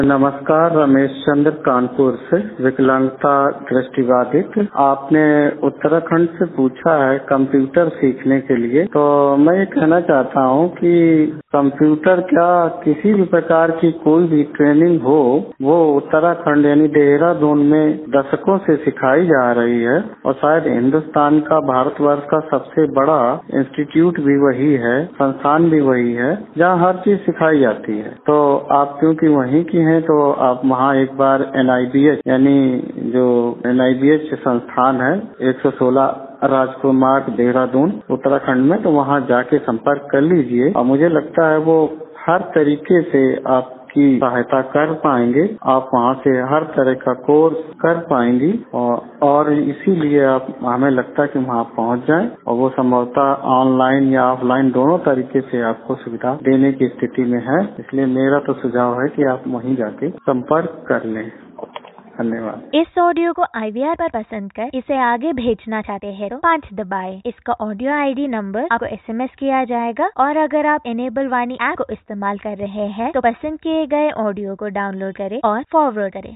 नमस्कार, रमेश चंद्र कानपुर से, विकलांगता दृष्टिबाधित। आपने उत्तराखंड से पूछा है कंप्यूटर सीखने के लिए, तो मैं ये कहना चाहता हूँ कि कंप्यूटर क्या किसी भी प्रकार की कोई भी ट्रेनिंग हो, वो उत्तराखंड यानी देहरादून में दशकों से सिखाई जा रही है और शायद हिंदुस्तान का, भारतवर्ष का सबसे बड़ा इंस्टीट्यूट भी वही है, संस्थान भी वही है, जहाँ हर चीज सिखाई जाती है। तो आप क्योंकि वहीं की हैं, तो आप वहाँ एक बार NIBH यानी जो NIBH संस्थान है 116 राजकुमार देहरादून उत्तराखंड में, तो वहाँ जाके संपर्क कर लीजिए और मुझे लगता है वो हर तरीके से आपकी सहायता कर पाएंगे। आप वहाँ से हर तरह का कोर्स कर पाएंगी और इसीलिए आप, हमें लगता है कि वहाँ पहुँच जाएं और वो संभवतः ऑनलाइन या ऑफलाइन दोनों तरीके से आपको सुविधा देने की स्थिति में है। इसलिए मेरा तो सुझाव है कि आप वहीं जाके संपर्क कर लें। धन्यवाद। इस ऑडियो को IVR पर पसंद कर इसे आगे भेजना चाहते हैं तो 5 दबाएं। इसका ऑडियो ID नंबर आपको SMS किया जाएगा और अगर आप इनेबल वाणी ऐप को इस्तेमाल कर रहे हैं तो पसंद किए गए ऑडियो को डाउनलोड करें और फॉरवर्ड करें।